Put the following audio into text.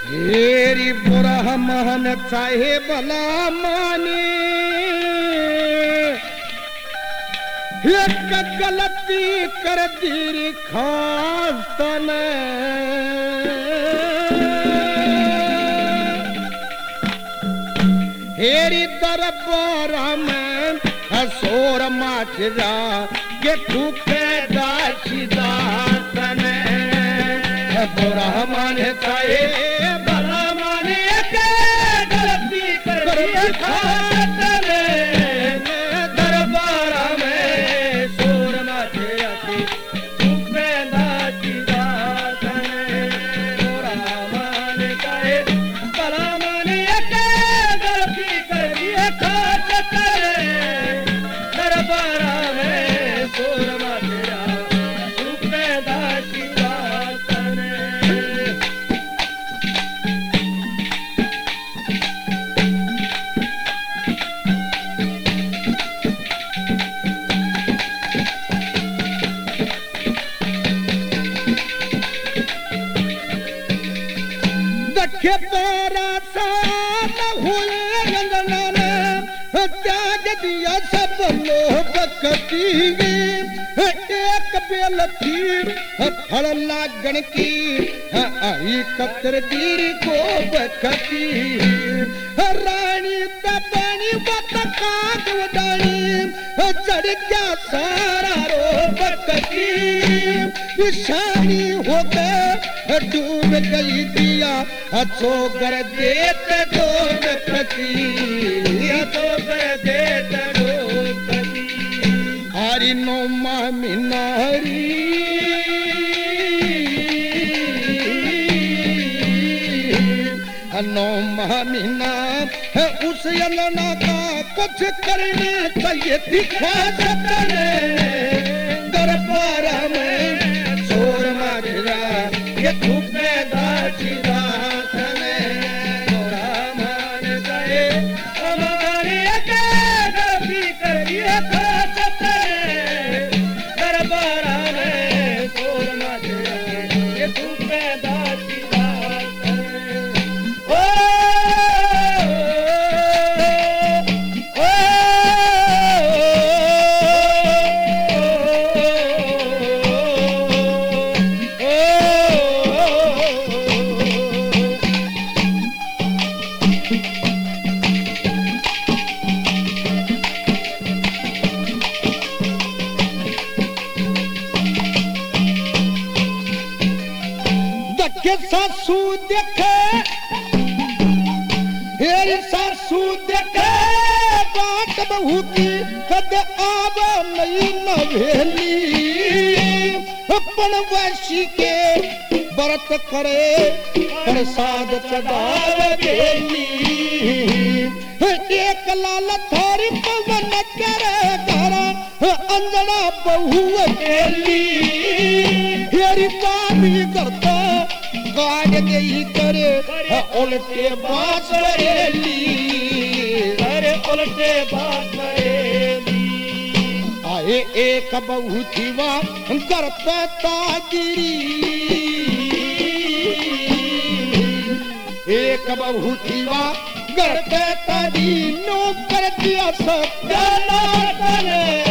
हेरी बुरा महन चाहे भला माने, एक गलती कर दी खास तने, हेरी दरबार में हसोर माचरा के ठुके दासीदा तने, बुरा माने चाहे भला माने, के गलती कर दी खास तने, दरबार में सोर माचरा के ठुके दासीदा तने, बुरा माने चाहे भला माने, के गलती कर दी खास तने, दरबार में सोर माचरा ठुके दासीदा तने। दखे तारा साल हुए रंगना, त्याग दिया सब लोग कटीगे, एक बेल थी फल लागण की, आई कतर दीर को बखती, रानी दबानी वत काग उदानी, चढ़ गया सारा रो बखती, शानी हो गए डूब गई दिया, चोगर देत डोब खती, चोगर देत डोब खती, हरी नो मामी नारी, नो मामी ना उस यलना का कुछ करना चाहिए दिखा सकने, दरबार में सोर माजरा ये ठुके दासीदा तने, बुरा मान गए हमारे के गलती करिए खास तने, दरबार में सोर माजरा ये ठुके दासीदा तने। ओ के सासू देखे, हेरी सासू देखे बात बहू की, कद आव नई नवेली, पनवासी के व्रत करे प्रसाद चढ़ाव देली, एक लाल थारी पवन करे घर अंजना बहू अकेली, हेरी पानी करता गाज गई करे उल्टे बात करेली, अरे उल्टे बात करेली, आए एक बहू थीवा करता तागिरी, एक बहू थीवा करते तादी नो कर दिया सब